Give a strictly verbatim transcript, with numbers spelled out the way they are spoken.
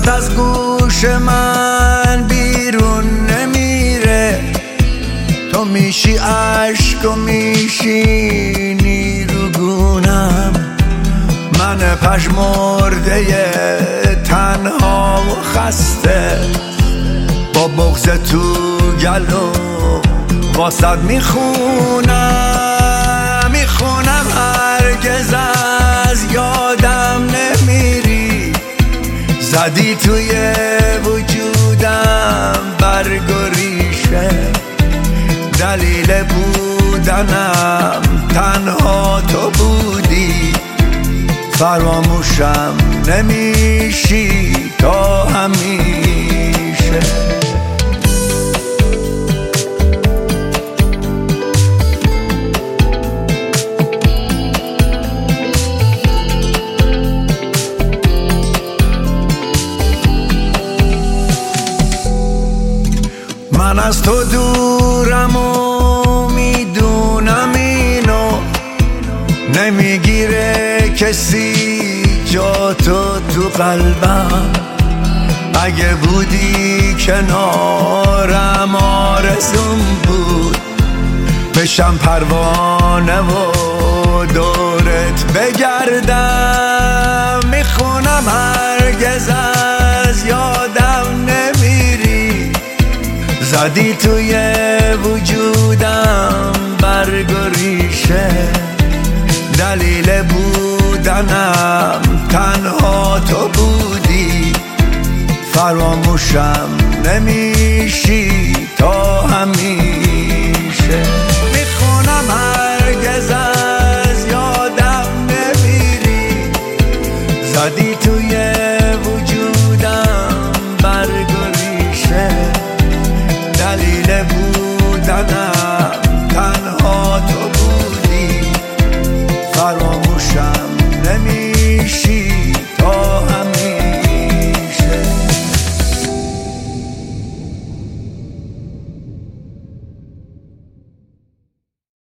از گوش من بیرون نمیره. تو میشی عشق و میشی نیروگونم، من پژمرده تنها و خسته، با بغض تو گلو واسد میخونم میخونم هرگز از یادم نمیری. زدی توی وجودم برگ و ریشه، دلیل بودنم تنها تو بودی. فراموشم نمیشی تا همیشه. من از تو دورم و میدونم اینو، نمیگیره کسی جا تو تو قلبم. اگه بودی کنارم آرزوم بود بشم پروانه و دورت بگردم. میخونم هرگز از یادم نمیری. زدی توی وجودم برگ و ریشه، دلیل بودنم تنها تو بودی. فراموشم نمیشی تا همیشه.